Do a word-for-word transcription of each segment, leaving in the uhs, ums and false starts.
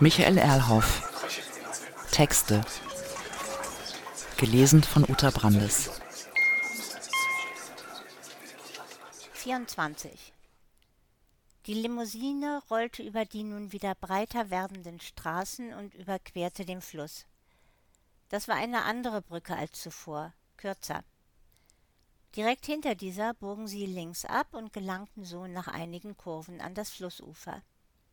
Michael Erlhoff. Texte. Gelesen von Uta Brandes. vierundzwanzig. Die Limousine rollte über die nun wieder breiter werdenden Straßen und überquerte den Fluss. Das war eine andere Brücke als zuvor, kürzer. Direkt hinter dieser bogen sie links ab und gelangten so nach einigen Kurven an das Flussufer.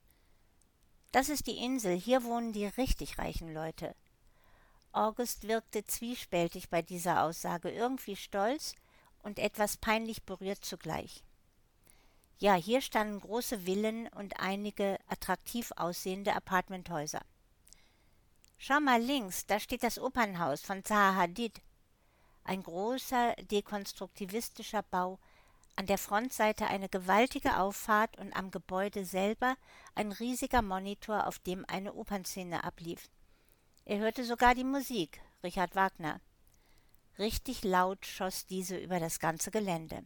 Das ist die Insel, hier wohnen die richtig reichen Leute. August wirkte zwiespältig bei dieser Aussage, irgendwie stolz und etwas peinlich berührt zugleich. Ja, hier standen große Villen und einige attraktiv aussehende Apartmenthäuser. Schau mal links, da steht das Opernhaus von Zaha Hadid. Ein großer, dekonstruktivistischer Bau, an der Frontseite eine gewaltige Auffahrt und am Gebäude selber ein riesiger Monitor, auf dem eine Opernszene ablief. Er hörte sogar die Musik, Richard Wagner. Richtig laut schoss diese über das ganze Gelände.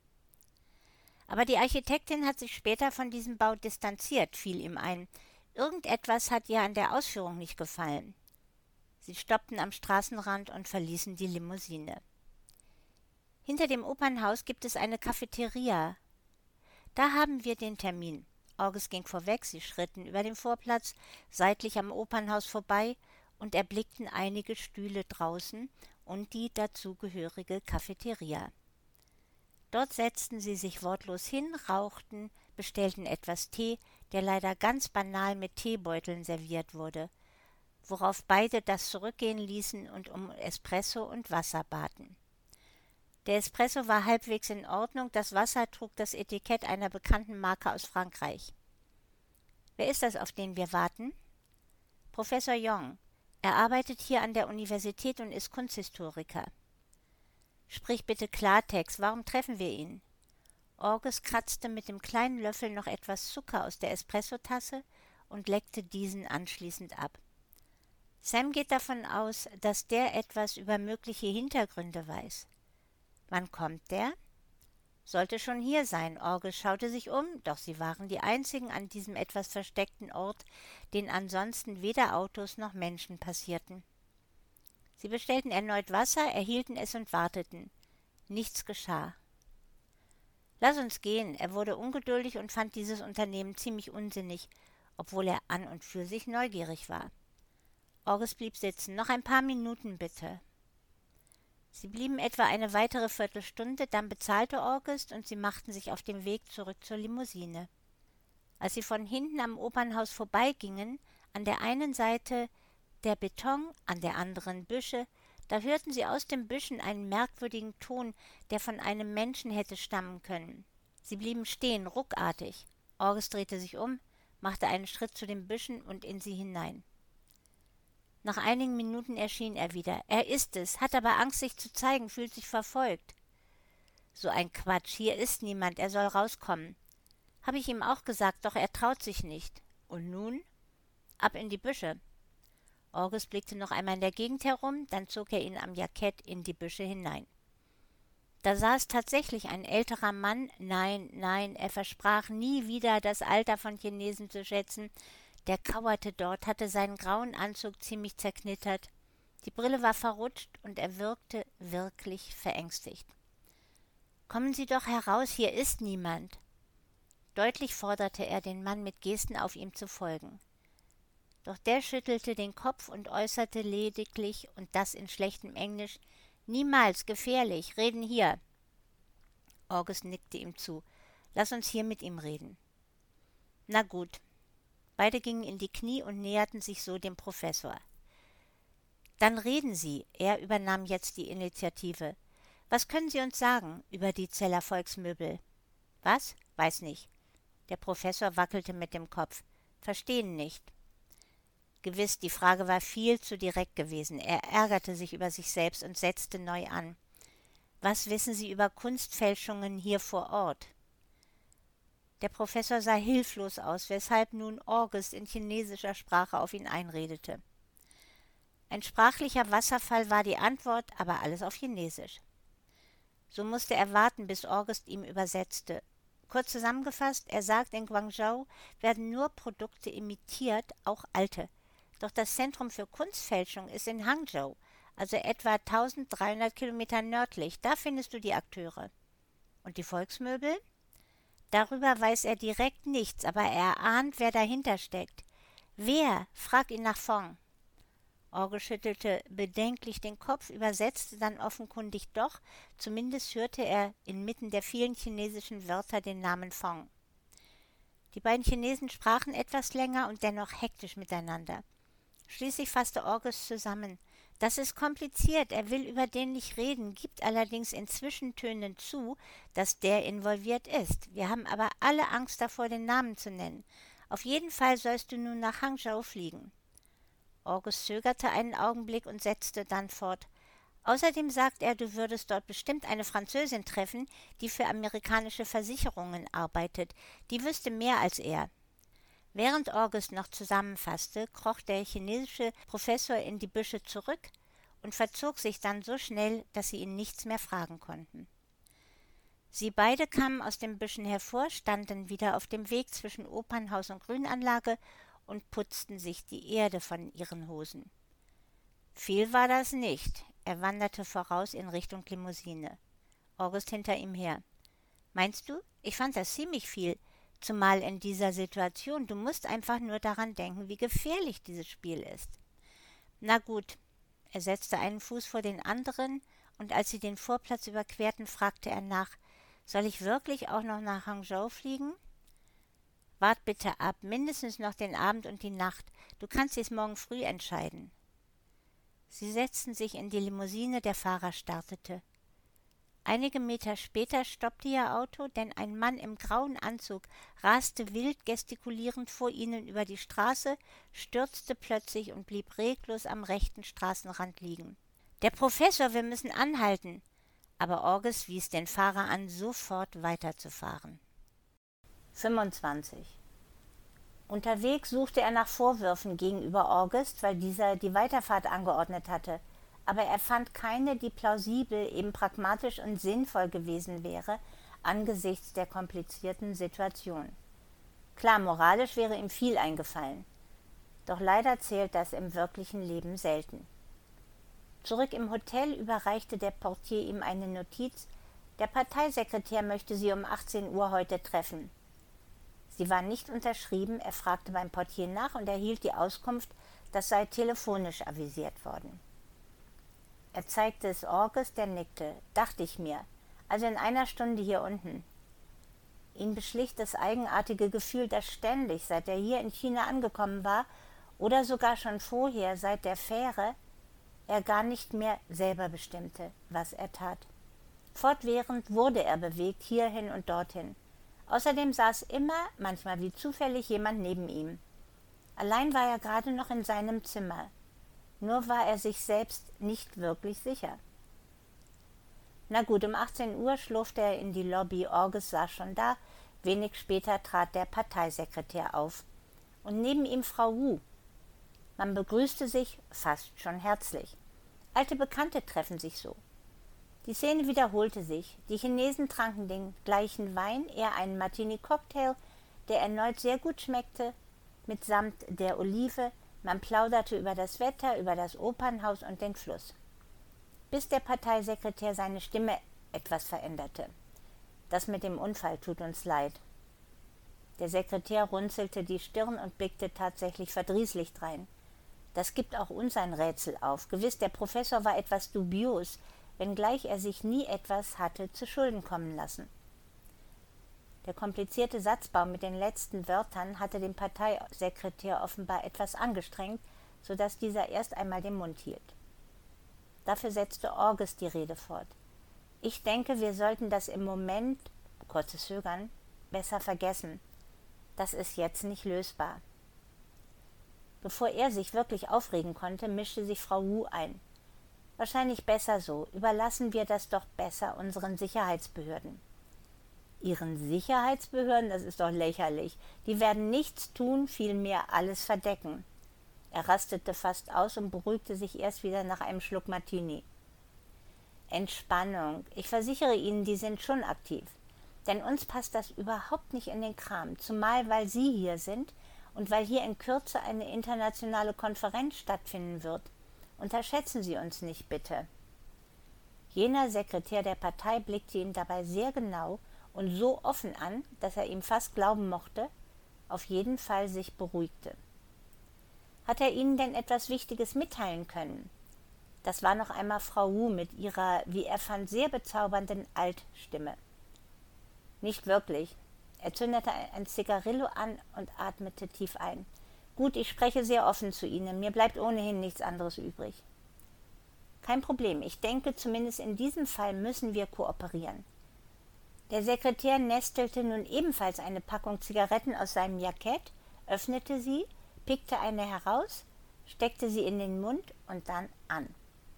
Aber die Architektin hat sich später von diesem Bau distanziert, fiel ihm ein. Irgendetwas hat ihr an der Ausführung nicht gefallen. Sie stoppten am Straßenrand und verließen die Limousine. Hinter dem Opernhaus gibt es eine Cafeteria. Da haben wir den Termin. August ging vorweg, sie schritten über den Vorplatz, seitlich am Opernhaus vorbei und erblickten einige Stühle draußen und die dazugehörige Cafeteria. Dort setzten sie sich wortlos hin, rauchten, bestellten etwas Tee, der leider ganz banal mit Teebeuteln serviert wurde, worauf beide das zurückgehen ließen und um Espresso und Wasser baten. Der Espresso war halbwegs in Ordnung, das Wasser trug das Etikett einer bekannten Marke aus Frankreich. »Wer ist das, auf den wir warten?« »Professor Young. Er arbeitet hier an der Universität und ist Kunsthistoriker.« »Sprich bitte Klartext, warum treffen wir ihn?« August kratzte mit dem kleinen Löffel noch etwas Zucker aus der Espressotasse und leckte diesen anschließend ab. Sam geht davon aus, dass der etwas über mögliche Hintergründe weiß. »Wann kommt der?« »Sollte schon hier sein.« August schaute sich um, doch sie waren die einzigen an diesem etwas versteckten Ort, den ansonsten weder Autos noch Menschen passierten. Sie bestellten erneut Wasser, erhielten es und warteten. Nichts geschah. »Lass uns gehen.« Er wurde ungeduldig und fand dieses Unternehmen ziemlich unsinnig, obwohl er an und für sich neugierig war. August blieb sitzen. »Noch ein paar Minuten, bitte.« Sie blieben etwa eine weitere Viertelstunde, dann bezahlte August und sie machten sich auf den Weg zurück zur Limousine. Als sie von hinten am Opernhaus vorbeigingen, an der einen Seite der Beton, an der anderen Büsche, da hörten sie aus den Büschen einen merkwürdigen Ton, der von einem Menschen hätte stammen können. Sie blieben stehen, ruckartig. August drehte sich um, machte einen Schritt zu den Büschen und in sie hinein. Nach einigen Minuten erschien er wieder. Er ist es, hat aber Angst, sich zu zeigen, fühlt sich verfolgt. »So ein Quatsch, hier ist niemand, er soll rauskommen.« »Habe ich ihm auch gesagt, doch er traut sich nicht.« »Und nun?« »Ab in die Büsche.« August blickte noch einmal in der Gegend herum, dann zog er ihn am Jackett in die Büsche hinein. Da saß tatsächlich ein älterer Mann. Nein, nein, er versprach nie wieder das Alter von Chinesen zu schätzen. Der kauerte dort, hatte seinen grauen Anzug ziemlich zerknittert. Die Brille war verrutscht und er wirkte wirklich verängstigt. »Kommen Sie doch heraus, hier ist niemand!« Deutlich forderte er den Mann mit Gesten auf, ihm zu folgen. Doch der schüttelte den Kopf und äußerte lediglich, und das in schlechtem Englisch, »Niemals, gefährlich, reden hier!« August nickte ihm zu. »Lass uns hier mit ihm reden.« »Na gut.« Beide gingen in die Knie und näherten sich so dem Professor. »Dann reden Sie.« Er übernahm jetzt die Initiative. »Was können Sie uns sagen über die Zeller Volksmöbel?« »Was? Weiß nicht.« Der Professor wackelte mit dem Kopf. »Verstehen nicht.« Gewiss, die Frage war viel zu direkt gewesen. Er ärgerte sich über sich selbst und setzte neu an. »Was wissen Sie über Kunstfälschungen hier vor Ort?« Der Professor sah hilflos aus, weshalb nun August in chinesischer Sprache auf ihn einredete. Ein sprachlicher Wasserfall war die Antwort, aber alles auf Chinesisch. So musste er warten, bis August ihm übersetzte. Kurz zusammengefasst, er sagt, in Guangzhou werden nur Produkte imitiert, auch alte. Doch das Zentrum für Kunstfälschung ist in Hangzhou, also etwa eintausenddreihundert Kilometer nördlich. Da findest du die Akteure. Und die Volksmöbel? Darüber weiß er direkt nichts, aber er ahnt, wer dahinter steckt. Wer? Frag ihn nach Fong. Orge schüttelte bedenklich den Kopf, übersetzte dann offenkundig doch, zumindest hörte er inmitten der vielen chinesischen Wörter den Namen Fong. Die beiden Chinesen sprachen etwas länger und dennoch hektisch miteinander. Schließlich fasste Orges zusammen. Das ist kompliziert, er will über den nicht reden, gibt allerdings in Zwischentönen zu, dass der involviert ist. Wir haben aber alle Angst davor, den Namen zu nennen. Auf jeden Fall sollst du nun nach Hangzhou fliegen. Orges zögerte einen Augenblick und setzte dann fort. Außerdem sagt er, du würdest dort bestimmt eine Französin treffen, die für amerikanische Versicherungen arbeitet. Die wüsste mehr als er. Während Orges noch zusammenfasste, kroch der chinesische Professor in die Büsche zurück und verzog sich dann so schnell, dass sie ihn nichts mehr fragen konnten. Sie beide kamen aus den Büschen hervor, standen wieder auf dem Weg zwischen Opernhaus und Grünanlage und putzten sich die Erde von ihren Hosen. Viel war das nicht. Er wanderte voraus in Richtung Limousine. August hinter ihm her. Meinst du? Ich fand das ziemlich viel, zumal in dieser Situation. Du musst einfach nur daran denken, wie gefährlich dieses Spiel ist. Na gut. Er setzte einen Fuß vor den anderen, und als sie den Vorplatz überquerten, fragte er nach, soll ich wirklich auch noch nach Hangzhou fliegen? Wart bitte ab, mindestens noch den Abend und die Nacht. Du kannst dies morgen früh entscheiden. Sie setzten sich in die Limousine, der Fahrer startete. Einige Meter später stoppte ihr Auto, denn ein Mann im grauen Anzug raste wild gestikulierend vor ihnen über die Straße, stürzte plötzlich und blieb reglos am rechten Straßenrand liegen. »Der Professor, wir müssen anhalten!« Aber August wies den Fahrer an, sofort weiterzufahren. fünfundzwanzig. Unterwegs suchte er nach Vorwürfen gegenüber August, weil dieser die Weiterfahrt angeordnet hatte, aber er fand keine, die plausibel, eben pragmatisch und sinnvoll gewesen wäre, angesichts der komplizierten Situation. Klar, moralisch wäre ihm viel eingefallen, doch leider zählt das im wirklichen Leben selten. Zurück im Hotel überreichte der Portier ihm eine Notiz, der Parteisekretär möchte sie um achtzehn Uhr heute treffen. Sie war nicht unterschrieben, er fragte beim Portier nach und erhielt die Auskunft, das sei telefonisch avisiert worden. Er zeigte es August, der nickte. Dachte ich mir. Also in einer Stunde hier unten. Ihn beschlich das eigenartige Gefühl, dass ständig, seit er hier in China angekommen war, oder sogar schon vorher, seit der Fähre, er gar nicht mehr selber bestimmte, was er tat. Fortwährend wurde er bewegt, hierhin und dorthin. Außerdem saß immer, manchmal wie zufällig, jemand neben ihm. Allein war er gerade noch in seinem Zimmer. Nur war er sich selbst nicht wirklich sicher. Na gut, um achtzehn Uhr schlurfte er in die Lobby. August saß schon da. Wenig später trat der Parteisekretär auf. Und neben ihm Frau Wu. Man begrüßte sich fast schon herzlich. Alte Bekannte treffen sich so. Die Szene wiederholte sich. Die Chinesen tranken den gleichen Wein, eher einen Martini-Cocktail, der erneut sehr gut schmeckte, mitsamt der Olive. Man plauderte über das Wetter, über das Opernhaus und den Fluss. Bis der Parteisekretär seine Stimme etwas veränderte. Das mit dem Unfall tut uns leid. Der Sekretär runzelte die Stirn und blickte tatsächlich verdrießlich drein. Das gibt auch uns ein Rätsel auf. Gewiss, der Professor war etwas dubios, wenngleich er sich nie etwas hatte zu Schulden kommen lassen. Der komplizierte Satzbau mit den letzten Wörtern hatte den Parteisekretär offenbar etwas angestrengt, so dass dieser erst einmal den Mund hielt. Dafür setzte August die Rede fort. Ich denke, wir sollten das im Moment, kurzes Zögern, besser vergessen. Das ist jetzt nicht lösbar. Bevor er sich wirklich aufregen konnte, mischte sich Frau Wu ein. Wahrscheinlich besser so. Überlassen wir das doch besser unseren Sicherheitsbehörden. Ihren Sicherheitsbehörden? Das ist doch lächerlich. Die werden nichts tun, vielmehr alles verdecken. Er rastete fast aus und beruhigte sich erst wieder nach einem Schluck Martini. Entspannung. Ich versichere Ihnen, die sind schon aktiv. Denn uns passt das überhaupt nicht in den Kram, zumal weil Sie hier sind und weil hier in Kürze eine internationale Konferenz stattfinden wird. Unterschätzen Sie uns nicht, bitte.« Jener Sekretär der Partei blickte ihn dabei sehr genau und so offen an, dass er ihm fast glauben mochte, auf jeden Fall sich beruhigte. »Hat er Ihnen denn etwas Wichtiges mitteilen können?« Das war noch einmal Frau Wu mit ihrer, wie er fand, sehr bezaubernden Altstimme. »Nicht wirklich.« Er zündete ein Zigarillo an und atmete tief ein. »Gut, ich spreche sehr offen zu Ihnen. Mir bleibt ohnehin nichts anderes übrig.« »Kein Problem. Ich denke, zumindest in diesem Fall müssen wir kooperieren.« Der Sekretär nestelte nun ebenfalls eine Packung Zigaretten aus seinem Jackett, öffnete sie, pickte eine heraus, steckte sie in den Mund und dann an.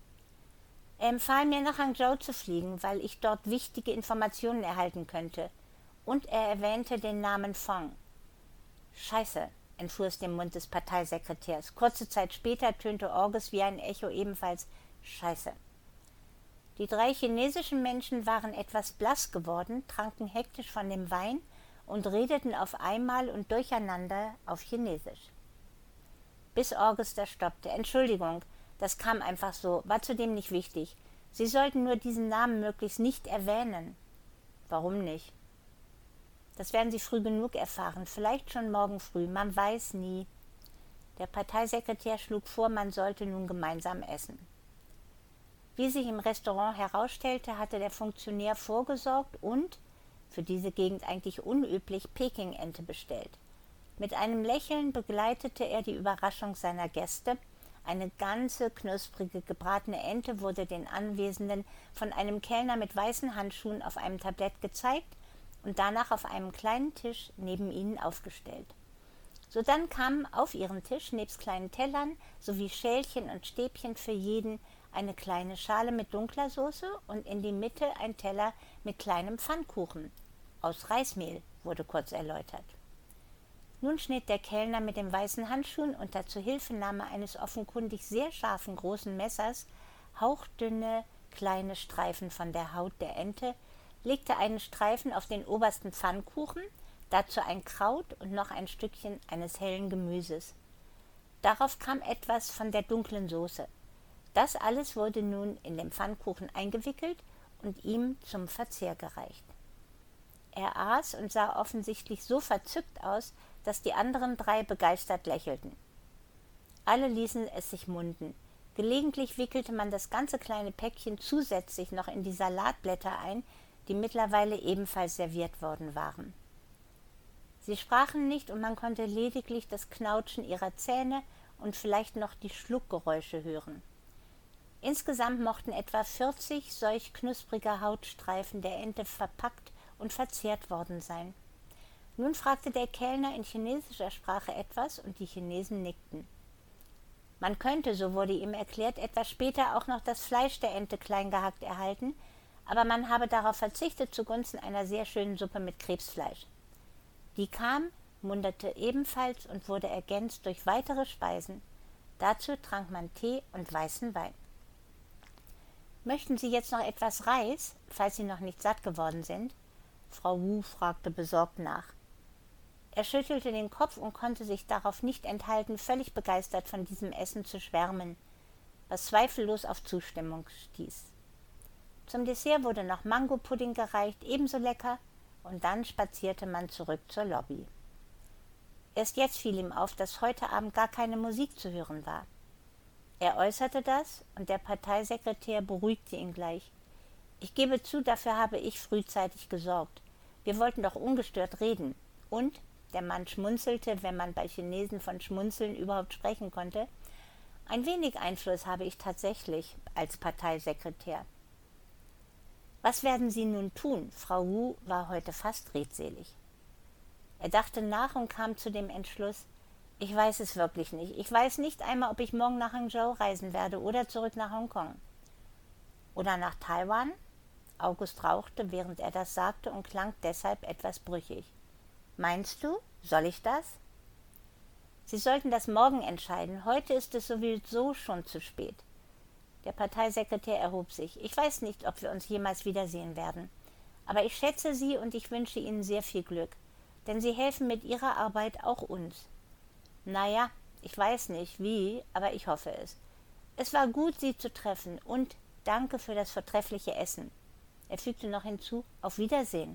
Er empfahl mir, nach Hangzhou zu fliegen, weil ich dort wichtige Informationen erhalten könnte, und er erwähnte den Namen Fong. »Scheiße«, entfuhr es dem Mund des Parteisekretärs. Kurze Zeit später tönte Orges wie ein Echo ebenfalls »Scheiße«. Die drei chinesischen Menschen waren etwas blass geworden, tranken hektisch von dem Wein und redeten auf einmal und durcheinander auf Chinesisch. Bis Orges da stoppte. »Entschuldigung, das kam einfach so, war zudem nicht wichtig. Sie sollten nur diesen Namen möglichst nicht erwähnen.« »Warum nicht?« »Das werden Sie früh genug erfahren, vielleicht schon morgen früh, man weiß nie.« Der Parteisekretär schlug vor, man sollte nun gemeinsam essen. Wie sich im Restaurant herausstellte, hatte der Funktionär vorgesorgt und, für diese Gegend eigentlich unüblich, Pekingente bestellt. Mit einem Lächeln begleitete er die Überraschung seiner Gäste. Eine ganze, knusprige, gebratene Ente wurde den Anwesenden von einem Kellner mit weißen Handschuhen auf einem Tablett gezeigt und danach auf einem kleinen Tisch neben ihnen aufgestellt. Sodann kamen auf ihren Tisch nebst kleinen Tellern sowie Schälchen und Stäbchen für jeden eine kleine Schale mit dunkler Soße und in die Mitte ein Teller mit kleinem Pfannkuchen. Aus Reismehl, wurde kurz erläutert. Nun schnitt der Kellner mit den weißen Handschuhen unter Zuhilfenahme eines offenkundig sehr scharfen großen Messers hauchdünne kleine Streifen von der Haut der Ente, legte einen Streifen auf den obersten Pfannkuchen, dazu ein Kraut und noch ein Stückchen eines hellen Gemüses. Darauf kam etwas von der dunklen Soße. Das alles wurde nun in den Pfannkuchen eingewickelt und ihm zum Verzehr gereicht. Er aß und sah offensichtlich so verzückt aus, dass die anderen drei begeistert lächelten. Alle ließen es sich munden. Gelegentlich wickelte man das ganze kleine Päckchen zusätzlich noch in die Salatblätter ein, die mittlerweile ebenfalls serviert worden waren. Sie sprachen nicht und man konnte lediglich das Knautschen ihrer Zähne und vielleicht noch die Schluckgeräusche hören. Insgesamt mochten etwa vierzig solch knuspriger Hautstreifen der Ente verpackt und verzehrt worden sein. Nun fragte der Kellner in chinesischer Sprache etwas und die Chinesen nickten. Man könnte, so wurde ihm erklärt, etwas später auch noch das Fleisch der Ente klein gehackt erhalten, aber man habe darauf verzichtet zugunsten einer sehr schönen Suppe mit Krebsfleisch. Die kam, munderte ebenfalls und wurde ergänzt durch weitere Speisen. Dazu trank man Tee und weißen Wein. »Möchten Sie jetzt noch etwas Reis, falls Sie noch nicht satt geworden sind?« Frau Wu fragte besorgt nach. Er schüttelte den Kopf und konnte sich darauf nicht enthalten, völlig begeistert von diesem Essen zu schwärmen, was zweifellos auf Zustimmung stieß. Zum Dessert wurde noch Mangopudding gereicht, ebenso lecker, und dann spazierte man zurück zur Lobby. Erst jetzt fiel ihm auf, dass heute Abend gar keine Musik zu hören war. Er äußerte das, und der Parteisekretär beruhigte ihn gleich. »Ich gebe zu, dafür habe ich frühzeitig gesorgt. Wir wollten doch ungestört reden. Und«, der Mann schmunzelte, wenn man bei Chinesen von Schmunzeln überhaupt sprechen konnte, »ein wenig Einfluss habe ich tatsächlich als Parteisekretär.« »Was werden Sie nun tun?« Frau Wu war heute fast redselig. Er dachte nach und kam zu dem Entschluss, »Ich weiß es wirklich nicht. Ich weiß nicht einmal, ob ich morgen nach Hangzhou reisen werde oder zurück nach Hongkong.« »Oder nach Taiwan?« August rauchte, während er das sagte, und klang deshalb etwas brüchig. »Meinst du? Soll ich das?« »Sie sollten das morgen entscheiden. Heute ist es sowieso schon zu spät.« Der Parteisekretär erhob sich. »Ich weiß nicht, ob wir uns jemals wiedersehen werden. Aber ich schätze Sie und ich wünsche Ihnen sehr viel Glück, denn Sie helfen mit Ihrer Arbeit auch uns. Naja, ich weiß nicht wie, aber ich hoffe es. Es war gut, Sie zu treffen und danke für das vortreffliche Essen. Er fügte noch hinzu, auf Wiedersehen.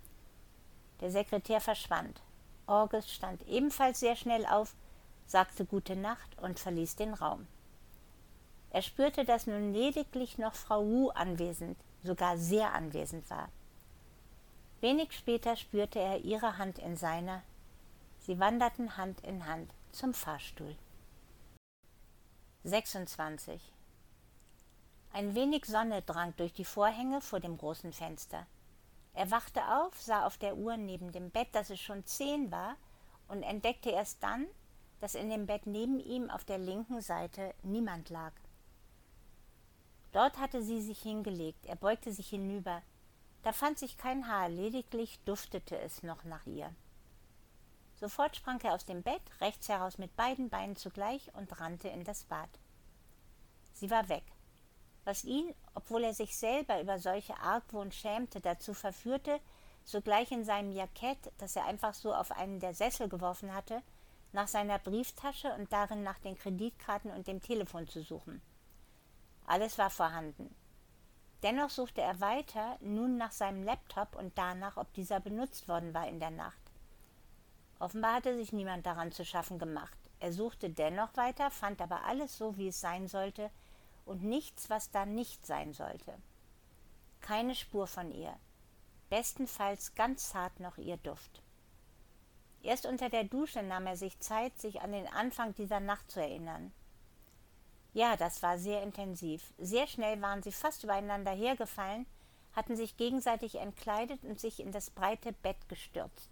Der Sekretär verschwand. August stand ebenfalls sehr schnell auf, sagte Gute Nacht und verließ den Raum. Er spürte, dass nun lediglich noch Frau Wu anwesend, sogar sehr anwesend war. Wenig später spürte er ihre Hand in seiner. Sie wanderten Hand in Hand zum Fahrstuhl. sechsundzwanzig. Ein wenig Sonne drang durch die Vorhänge vor dem großen Fenster. Er wachte auf, sah auf der Uhr neben dem Bett, dass es schon zehn war, und entdeckte erst dann, dass in dem Bett neben ihm auf der linken Seite niemand lag. Dort hatte sie sich hingelegt, er beugte sich hinüber. Da fand sich kein Haar, lediglich duftete es noch nach ihr. Sofort sprang er aus dem Bett, rechts heraus mit beiden Beinen zugleich und rannte in das Bad. Sie war weg, was ihn, obwohl er sich selber über solche Argwohn schämte, dazu verführte, sogleich in seinem Jackett, das er einfach so auf einen der Sessel geworfen hatte, nach seiner Brieftasche und darin nach den Kreditkarten und dem Telefon zu suchen. Alles war vorhanden. Dennoch suchte er weiter, nun nach seinem Laptop und danach, ob dieser benutzt worden war in der Nacht. Offenbar hatte sich niemand daran zu schaffen gemacht. Er suchte dennoch weiter, fand aber alles so, wie es sein sollte, und nichts, was da nicht sein sollte. Keine Spur von ihr. Bestenfalls ganz zart noch ihr Duft. Erst unter der Dusche nahm er sich Zeit, sich an den Anfang dieser Nacht zu erinnern. Ja, das war sehr intensiv. Sehr schnell waren sie fast übereinander hergefallen, hatten sich gegenseitig entkleidet und sich in das breite Bett gestürzt.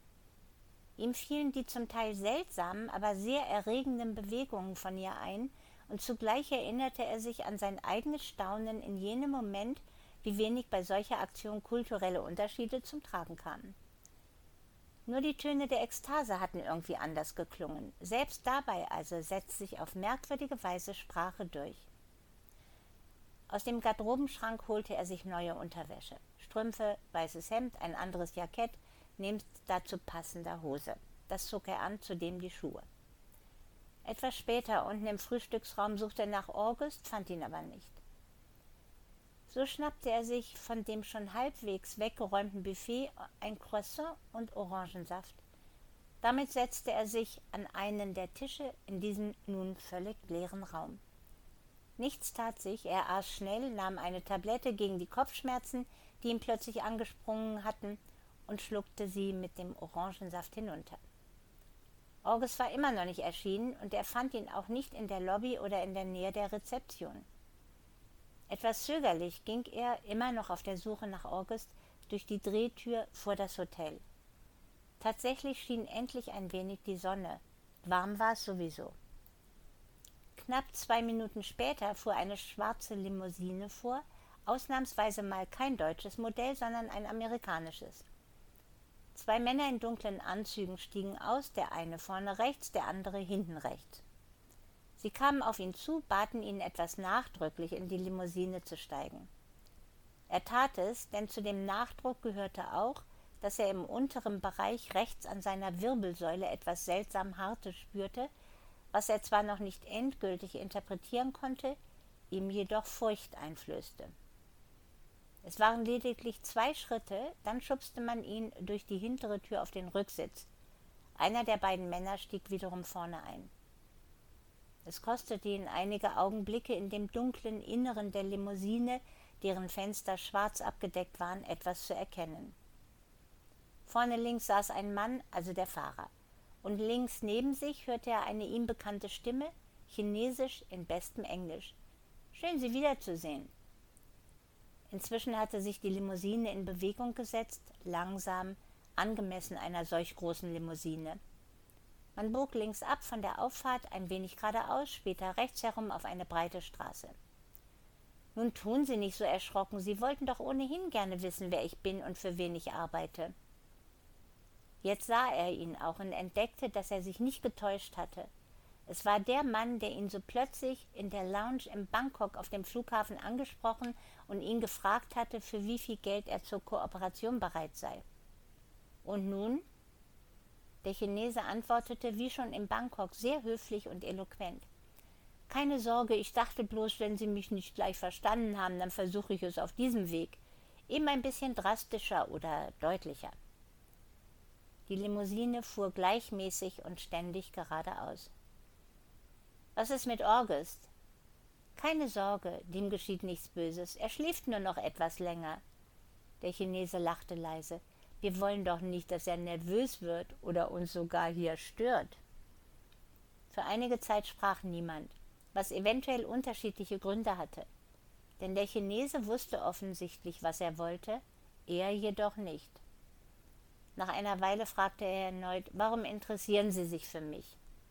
Ihm fielen die zum Teil seltsamen, aber sehr erregenden Bewegungen von ihr ein, und zugleich erinnerte er sich an sein eigenes Staunen in jenem Moment, wie wenig bei solcher Aktion kulturelle Unterschiede zum Tragen kamen. Nur die Töne der Ekstase hatten irgendwie anders geklungen. Selbst dabei also setzte sich auf merkwürdige Weise Sprache durch. Aus dem Garderobenschrank holte er sich neue Unterwäsche. Strümpfe, weißes Hemd, ein anderes Jackett, nebst dazu passender Hose. Das zog er an, zudem die Schuhe. Etwas später, unten im Frühstücksraum, suchte er nach August, fand ihn aber nicht. So schnappte er sich von dem schon halbwegs weggeräumten Buffet ein Croissant und Orangensaft. Damit setzte er sich an einen der Tische in diesem nun völlig leeren Raum. Nichts tat sich, er aß schnell, nahm eine Tablette gegen die Kopfschmerzen, die ihn plötzlich angesprungen hatten, und schluckte sie mit dem Orangensaft hinunter. August war immer noch nicht erschienen, und er fand ihn auch nicht in der Lobby oder in der Nähe der Rezeption. Etwas zögerlich ging er, immer noch auf der Suche nach August, durch die Drehtür vor das Hotel. Tatsächlich schien endlich ein wenig die Sonne. Warm war es sowieso. Knapp zwei Minuten später fuhr eine schwarze Limousine vor, ausnahmsweise mal kein deutsches Modell, sondern ein amerikanisches. Zwei Männer in dunklen Anzügen stiegen aus, der eine vorne rechts, der andere hinten rechts. Sie kamen auf ihn zu, baten ihn etwas nachdrücklich in die Limousine zu steigen. Er tat es, denn zu dem Nachdruck gehörte auch, dass er im unteren Bereich rechts an seiner Wirbelsäule etwas seltsam Hartes spürte, was er zwar noch nicht endgültig interpretieren konnte, ihm jedoch Furcht einflößte. Es waren lediglich zwei Schritte, dann schubste man ihn durch die hintere Tür auf den Rücksitz. Einer der beiden Männer stieg wiederum vorne ein. Es kostete ihn einige Augenblicke, in dem dunklen Inneren der Limousine, deren Fenster schwarz abgedeckt waren, etwas zu erkennen. Vorne links saß ein Mann, also der Fahrer, und links neben sich hörte er eine ihm bekannte Stimme, chinesisch in bestem Englisch. »Schön, Sie wiederzusehen.« Inzwischen hatte sich die Limousine in Bewegung gesetzt, langsam, angemessen einer solch großen Limousine. Man bog links ab von der Auffahrt, ein wenig geradeaus, später rechts herum auf eine breite Straße. »Nun tun Sie nicht so erschrocken, Sie wollten doch ohnehin gerne wissen, wer ich bin und für wen ich arbeite.« Jetzt sah er ihn auch und entdeckte, dass er sich nicht getäuscht hatte. Es war der Mann, der ihn so plötzlich in der Lounge in Bangkok auf dem Flughafen angesprochen und ihn gefragt hatte, für wie viel Geld er zur Kooperation bereit sei. Und nun? Der Chinese antwortete wie schon in Bangkok sehr höflich und eloquent. Keine Sorge, ich dachte bloß, wenn Sie mich nicht gleich verstanden haben, dann versuche ich es auf diesem Weg. Eben ein bisschen drastischer oder deutlicher. Die Limousine fuhr gleichmäßig und ständig geradeaus. Was ist mit August? Keine Sorge, dem geschieht nichts Böses. Er schläft nur noch etwas länger. Der Chinese lachte leise. Wir wollen doch nicht, dass er nervös wird oder uns sogar hier stört. Für einige Zeit sprach niemand, was eventuell unterschiedliche Gründe hatte. Denn der Chinese wusste offensichtlich, was er wollte, er jedoch nicht. Nach einer Weile fragte er erneut, warum interessieren Sie sich für mich?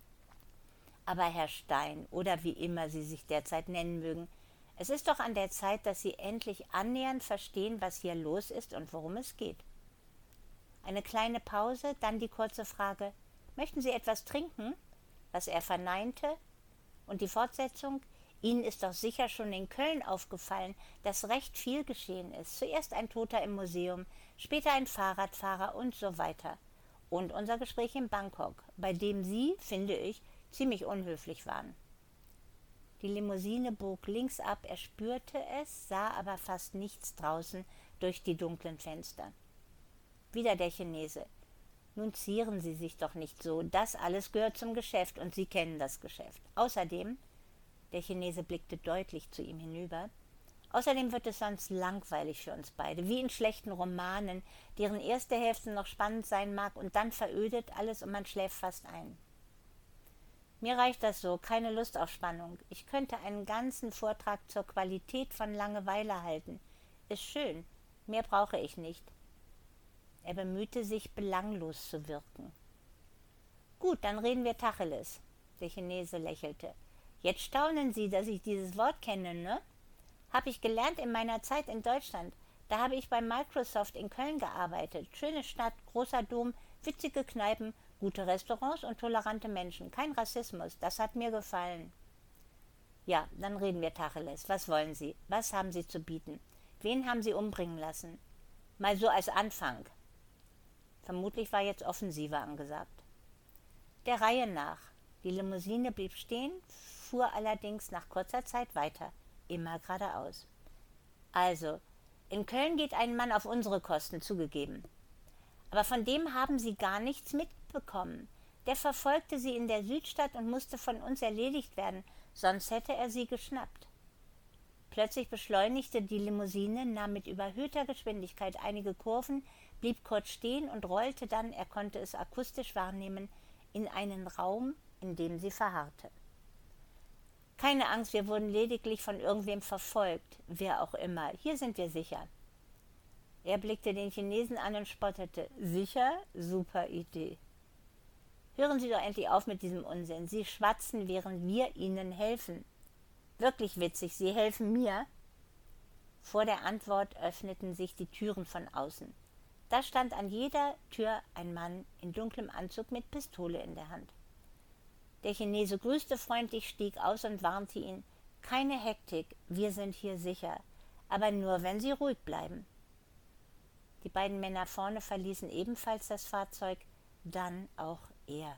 Aber Herr Stein, oder wie immer Sie sich derzeit nennen mögen, es ist doch an der Zeit, dass Sie endlich annähernd verstehen, was hier los ist und worum es geht. Eine kleine Pause, dann die kurze Frage, möchten Sie etwas trinken? Was er verneinte. Und die Fortsetzung, Ihnen ist doch sicher schon in Köln aufgefallen, dass recht viel geschehen ist. Zuerst ein Toter im Museum, später ein Fahrradfahrer und so weiter. Und unser Gespräch in Bangkok, bei dem Sie, finde ich, ziemlich unhöflich waren. Die Limousine bog links ab, er spürte es, sah aber fast nichts draußen durch die dunklen Fenster. Wieder der Chinese. Nun zieren Sie sich doch nicht so, das alles gehört zum Geschäft und Sie kennen das Geschäft. Außerdem, der Chinese blickte deutlich zu ihm hinüber, außerdem wird es sonst langweilig für uns beide, wie in schlechten Romanen, deren erste Hälfte noch spannend sein mag und dann verödet alles und man schläft fast ein. Mir reicht das so, keine Lust auf Spannung. Ich könnte einen ganzen Vortrag zur Qualität von Langeweile halten. Ist schön, mehr brauche ich nicht. Er bemühte sich, belanglos zu wirken. Gut, dann reden wir Tacheles. Der Chinese lächelte. Jetzt staunen Sie, dass ich dieses Wort kenne, ne? Hab ich gelernt in meiner Zeit in Deutschland. Da habe ich bei Microsoft in Köln gearbeitet. Schöne Stadt, großer Dom, witzige Kneipen, gute Restaurants und tolerante Menschen. Kein Rassismus, das hat mir gefallen. Ja, dann reden wir Tacheles. Was wollen Sie? Was haben Sie zu bieten? Wen haben Sie umbringen lassen? Mal so als Anfang. Vermutlich war jetzt Offensive angesagt. Der Reihe nach. Die Limousine blieb stehen, fuhr allerdings nach kurzer Zeit weiter, immer geradeaus. Also, in Köln geht ein Mann auf unsere Kosten, zugegeben. Aber von dem haben Sie gar nichts mitbekommen. Der verfolgte Sie in der Südstadt und musste von uns erledigt werden, sonst hätte er Sie geschnappt. Plötzlich beschleunigte die Limousine, nahm mit überhöhter Geschwindigkeit einige Kurven, blieb kurz stehen und rollte dann, er konnte es akustisch wahrnehmen, in einen Raum, in dem sie verharrte. Keine Angst, wir wurden lediglich von irgendwem verfolgt, wer auch immer. Hier sind wir sicher. Er blickte den Chinesen an und spottete. Sicher? Super Idee. Hören Sie doch endlich auf mit diesem Unsinn. Sie schwatzen, während wir Ihnen helfen. Wirklich witzig, Sie helfen mir? Vor der Antwort öffneten sich die Türen von außen. Da stand an jeder Tür ein Mann in dunklem Anzug mit Pistole in der Hand. Der Chinese grüßte freundlich, stieg aus und warnte ihn. Keine Hektik, wir sind hier sicher, aber nur, wenn Sie ruhig bleiben. Die beiden Männer vorne verließen ebenfalls das Fahrzeug, dann auch er.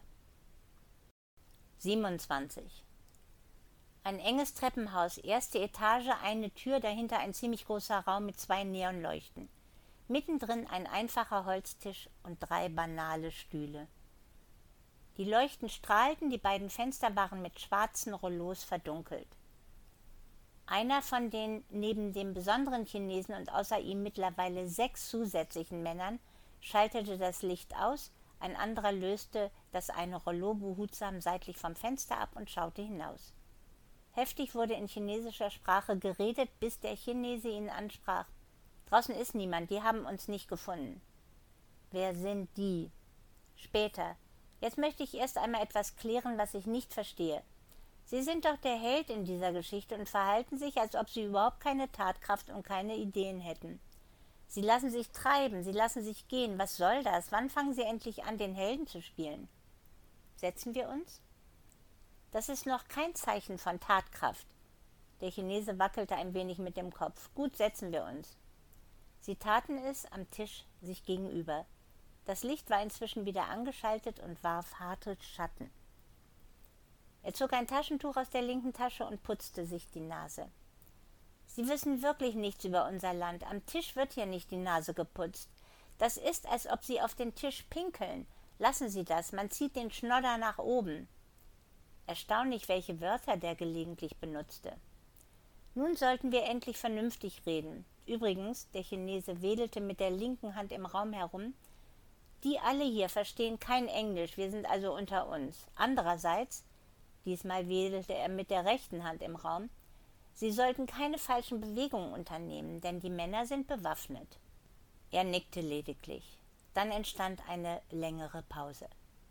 siebenundzwanzig. Ein enges Treppenhaus, erste Etage, eine Tür, dahinter ein ziemlich großer Raum mit zwei Neonleuchten. Mittendrin ein einfacher Holztisch und drei banale Stühle. Die Leuchten strahlten, die beiden Fenster waren mit schwarzen Rollos verdunkelt. Einer von den neben dem besonderen Chinesen und außer ihm mittlerweile sechs zusätzlichen Männern schaltete das Licht aus, ein anderer löste das eine Rollo behutsam seitlich vom Fenster ab und schaute hinaus. Heftig wurde in chinesischer Sprache geredet, bis der Chinese ihn ansprach. Draußen ist niemand, die haben uns nicht gefunden. Wer sind die? Später. Jetzt möchte ich erst einmal etwas klären, was ich nicht verstehe. Sie sind doch der Held in dieser Geschichte und verhalten sich, als ob Sie überhaupt keine Tatkraft und keine Ideen hätten. Sie lassen sich treiben, Sie lassen sich gehen. Was soll das? Wann fangen Sie endlich an, den Helden zu spielen? Setzen wir uns? Das ist noch kein Zeichen von Tatkraft. Der Chinese wackelte ein wenig mit dem Kopf. Gut, setzen wir uns. Sie taten es am Tisch sich gegenüber. Das Licht war inzwischen wieder angeschaltet und warf harte Schatten. Er zog ein Taschentuch aus der linken Tasche und putzte sich die Nase. Sie wissen wirklich nichts über unser Land. Am Tisch wird hier nicht die Nase geputzt. Das ist, als ob Sie auf den Tisch pinkeln. Lassen Sie das, man zieht den Schnodder nach oben. Erstaunlich, welche Wörter der gelegentlich benutzte. Nun sollten wir endlich vernünftig reden. Übrigens, der Chinese wedelte mit der linken Hand im Raum herum. Die alle hier verstehen kein Englisch, wir sind also unter uns. Andererseits, diesmal wedelte er mit der rechten Hand im Raum, Sie sollten keine falschen Bewegungen unternehmen, denn die Männer sind bewaffnet. Er nickte lediglich. Dann entstand eine längere Pause.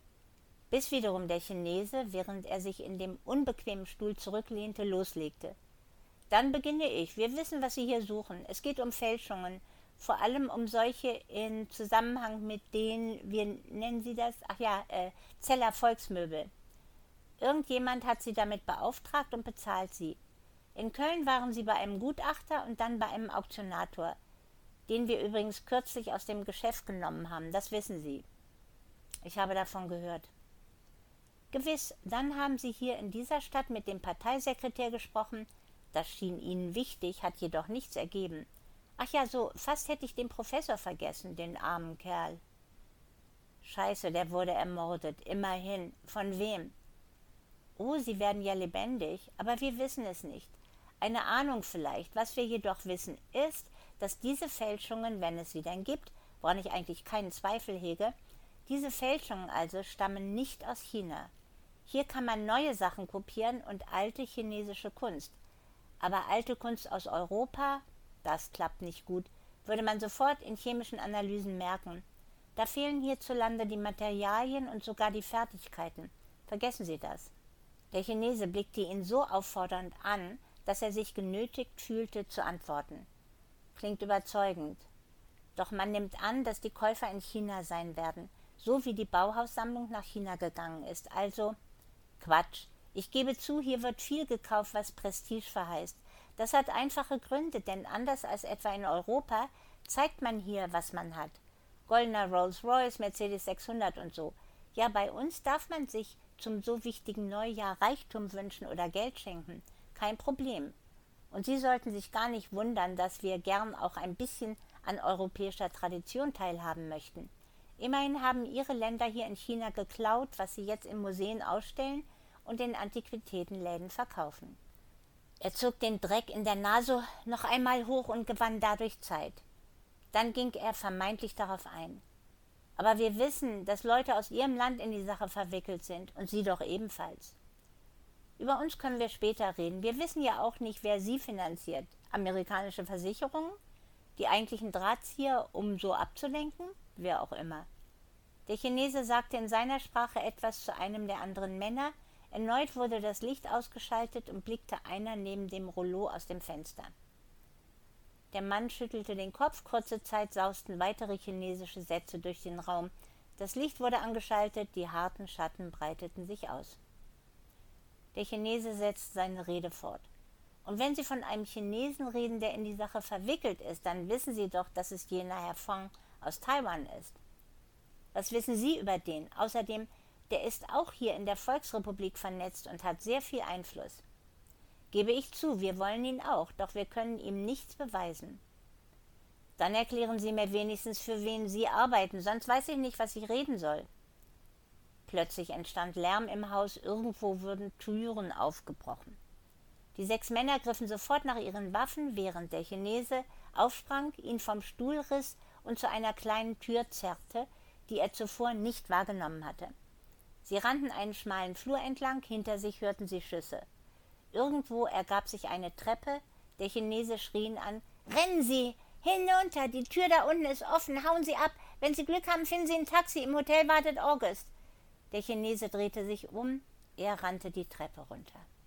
Bis wiederum der Chinese, während er sich in dem unbequemen Stuhl zurücklehnte, loslegte. Dann beginne ich. Wir wissen, was Sie hier suchen. Es geht um Fälschungen, vor allem um solche in Zusammenhang mit den, wie nennen Sie das? Ach ja, äh, Zeller Volksmöbel. Irgendjemand hat Sie damit beauftragt und bezahlt Sie. In Köln waren Sie bei einem Gutachter und dann bei einem Auktionator, den wir übrigens kürzlich aus dem Geschäft genommen haben, das wissen Sie. Ich habe davon gehört. Gewiss, dann haben Sie hier in dieser Stadt mit dem Parteisekretär gesprochen, das schien Ihnen wichtig, hat jedoch nichts ergeben. Ach ja, so, fast hätte ich den Professor vergessen, den armen Kerl. Scheiße, der wurde ermordet, immerhin. Von wem? Oh, Sie werden ja lebendig, aber wir wissen es nicht. Eine Ahnung vielleicht. Was wir jedoch wissen, ist, dass diese Fälschungen, wenn es sie denn gibt, woran ich eigentlich keinen Zweifel hege, diese Fälschungen also stammen nicht aus China. Hier kann man neue Sachen kopieren und alte chinesische Kunst. Aber alte Kunst aus Europa, das klappt nicht gut, würde man sofort in chemischen Analysen merken. Da fehlen hierzulande die Materialien und sogar die Fertigkeiten. Vergessen Sie das. Der Chinese blickte ihn so auffordernd an, dass er sich genötigt fühlte, zu antworten. Klingt überzeugend. Doch man nimmt an, dass die Käufer in China sein werden, so wie die Bauhaussammlung nach China gegangen ist. Also, Quatsch. Ich gebe zu, hier wird viel gekauft, was Prestige verheißt. Das hat einfache Gründe, denn anders als etwa in Europa zeigt man hier, was man hat. Goldener Rolls-Royce, Mercedes sechshundert und so. Ja, bei uns darf man sich zum so wichtigen Neujahr Reichtum wünschen oder Geld schenken. Kein Problem. Und Sie sollten sich gar nicht wundern, dass wir gern auch ein bisschen an europäischer Tradition teilhaben möchten. Immerhin haben Ihre Länder hier in China geklaut, was Sie jetzt in Museen ausstellen und in Antiquitätenläden verkaufen. Er zog den Dreck in der Nase noch einmal hoch und gewann dadurch Zeit. Dann ging er vermeintlich darauf ein. Aber wir wissen, dass Leute aus Ihrem Land in die Sache verwickelt sind und Sie doch ebenfalls. Über uns können wir später reden. Wir wissen ja auch nicht, wer Sie finanziert. Amerikanische Versicherungen? Die eigentlichen Drahtzieher, um so abzulenken? Wer auch immer. Der Chinese sagte in seiner Sprache etwas zu einem der anderen Männer. Erneut wurde das Licht ausgeschaltet und blickte einer neben dem Rollo aus dem Fenster. Der Mann schüttelte den Kopf, kurze Zeit sausten weitere chinesische Sätze durch den Raum. Das Licht wurde angeschaltet, die harten Schatten breiteten sich aus. Der Chinese setzte seine Rede fort. Und wenn Sie von einem Chinesen reden, der in die Sache verwickelt ist, dann wissen Sie doch, dass es jener Herr Fong aus Taiwan ist. Was wissen Sie über den? Außerdem, der ist auch hier in der Volksrepublik vernetzt und hat sehr viel Einfluss. Gebe ich zu, wir wollen ihn auch, doch wir können ihm nichts beweisen. Dann erklären Sie mir wenigstens, für wen Sie arbeiten, sonst weiß ich nicht, was ich reden soll. Plötzlich entstand Lärm im Haus, irgendwo wurden Türen aufgebrochen. Die sechs Männer griffen sofort nach ihren Waffen, während der Chinese aufsprang, ihn vom Stuhl riss und zu einer kleinen Tür zerrte, die er zuvor nicht wahrgenommen hatte. Sie rannten einen schmalen Flur entlang, hinter sich hörten sie Schüsse. Irgendwo ergab sich eine Treppe, der Chinese schrie ihn an, »Rennen Sie! Hinunter! Die Tür da unten ist offen! Hauen Sie ab! Wenn Sie Glück haben, finden Sie ein Taxi! Im Hotel wartet August!« Der Chinese drehte sich um, er rannte die Treppe runter.